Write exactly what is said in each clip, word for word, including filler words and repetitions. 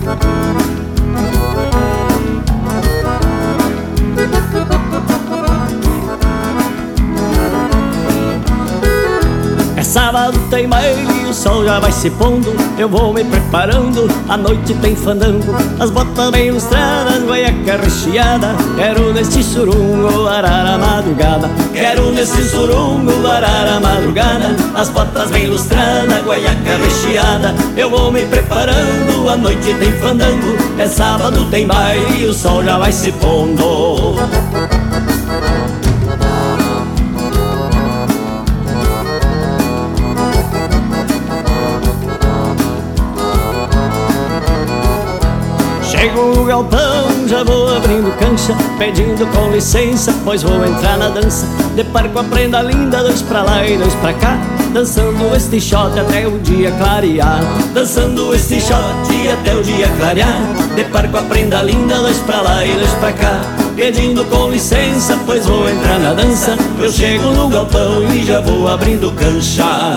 Sábado tem baile e o sol já vai se pondo. Eu vou me preparando, a noite tem fandango. As botas bem lustradas, guaiaca recheada. Quero neste surungo varar a madrugada. Quero nesse surungo varar a madrugada. As botas bem lustradas, guaiaca recheada. Eu vou me preparando, a noite tem fandango. É sábado tem baile e o sol já vai se pondo. Chego no galpão, já vou abrindo cancha, pedindo com licença, pois vou entrar na dança. Deparo com a prenda linda, dois pra lá e dois pra cá, dançando este shot até o dia clarear. Dançando este shot até o dia clarear. Deparo com a prenda linda, dois pra lá e dois pra cá, pedindo com licença, pois vou entrar na dança. Eu chego no galpão e já vou abrindo cancha.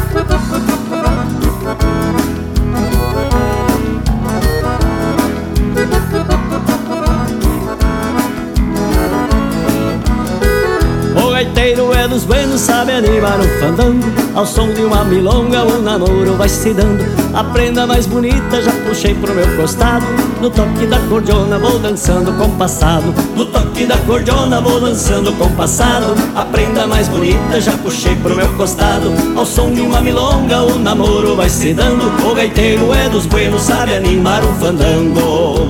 O gaiteiro é dos buenos, sabe animar um fandango. Ao som de uma milonga o namoro vai se dando. A prenda mais bonita já puxei pro meu costado. No toque da cordiona vou dançando compassado. No toque da cordiona vou dançando compassado. A prenda mais bonita já puxei pro meu costado. Ao som de uma milonga o namoro vai se dando. O gaiteiro é dos buenos, sabe animar um fandango.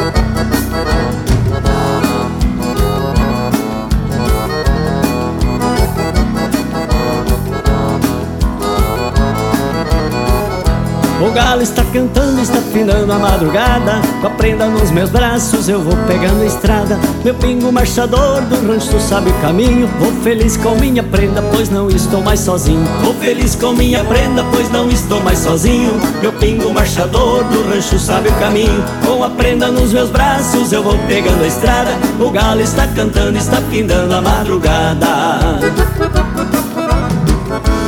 O galo está cantando, está finando a madrugada. Com a prenda nos meus braços eu vou pegando a estrada. Meu pingo marchador do rancho sabe o caminho. Vou feliz com minha prenda, pois não estou mais sozinho. Vou feliz com minha prenda, pois não estou mais sozinho. Meu pingo marchador do rancho sabe o caminho. Com a prenda nos meus braços eu vou pegando a estrada. O galo está cantando, está findando a madrugada.